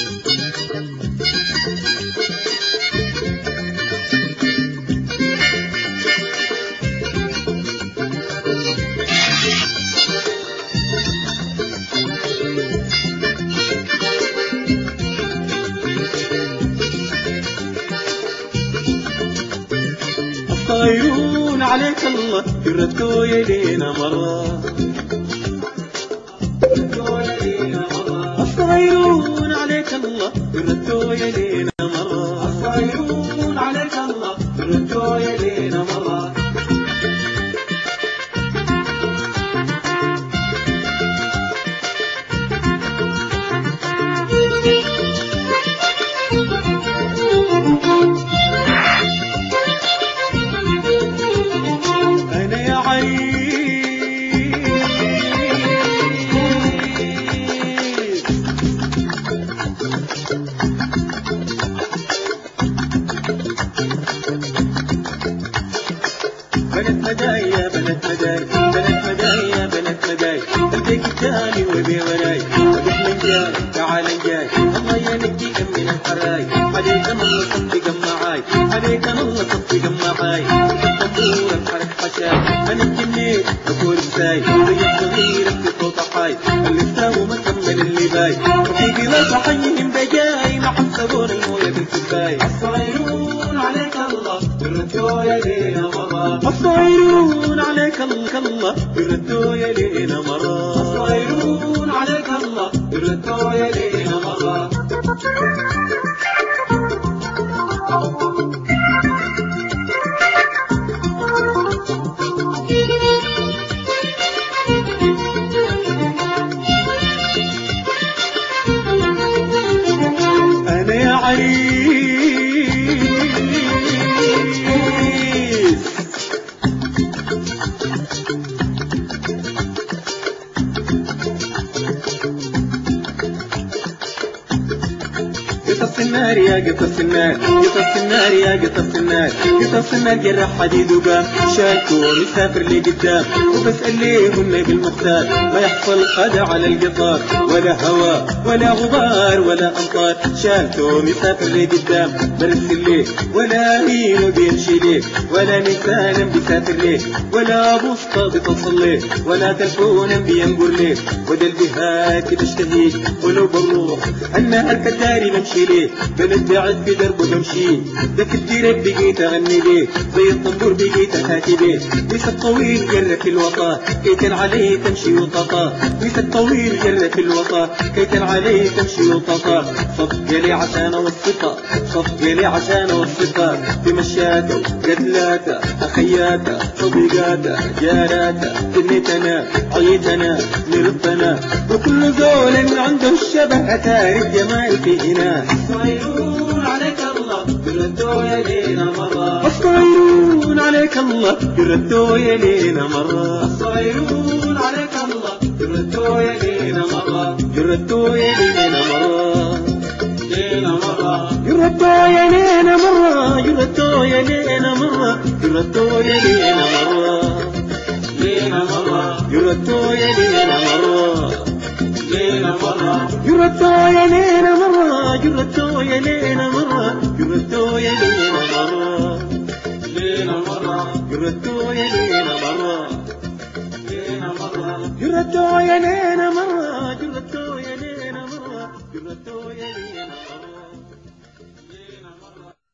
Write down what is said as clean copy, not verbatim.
الطايرون عليك الله يردوا يدينا مرة، الطايرون عليك الله يردوا يدينا مرة، الطايرون عليك الله يردوا يدينا مرة. بنت مدايا بنت مداي بنت مدايا بنت مداي بدك تاني وبي وراي بدك من جاي تعال جاي الله ينجيك من الحراي عليك الله صفي معاي عليك الله صفي معاي الطنبور بحرك حشاي انا الجنيت بقول ازاي زي الصغير في صوت حاي اللي استاو ما كمل اللي باي رفيقي لا صحيهم بجاي ما حسبون المويه بالكفاي. الصغيرون عليك الله يردوا يدينا مرة، الصغيرون عليك الله يردوا يدينا مرة، الصغيرون عليك الله يردوا يدينا مرة. أنا يا عريس قصص النار يا قصص النار قصص النار يا قصص النار قصص النار جرح حديد وقام شاكور يسافر لي قدام وبسأل ليهن بالمختار ما يحصل خدع على القطار ولا هوا ولا غبار ولا أمطار شالتهم يسافر لي قدام برسل ليه ولا هين بيمشي ليه ولا نسان بيسافر ليه ولا بوسطة بتصل ليه ولا تلفون بينقر ليه وده البهات بشتهيه ولو بروح النهر كتاري بمشي ليه بلد بعد في دربه بمشي ذاك الديرك بقيت اغني ليه زي الطنبور بقيت اهاتي ليه ليس الطويل جرك الوطا كي كان عليه تمشي وطاطا ليس الطويل جرك الوطا كي كان عليه تمشي وطاطا صف لي عشان اوصفها صف لي عشان اوصفها بمشاته قتلاته اخياته صديقاته جاراته دنيتنا عيتنا مرضنا وكل زول عنده الشبه اتاري الجمال فينا. الصغيرون عليك الله يردوا يدينا مرة، الصغيرون عليك الله يردوا يدينا مرة، الصغيرون عليك الله يردوا يدينا مرة يردوا يدينا مرة يدينا مرة يردوا يدينا مرة يردوا يدينا مرة يردوا يدينا مرة يدينا مرة يردوا يدينا مرة يدينا مرة يردوا يدينا مرة يردوا يدينا مرة يردوا يدينا مرة يدينا مرة يردوا يدينا مرة يدينا مرة يردوا يدينا مرة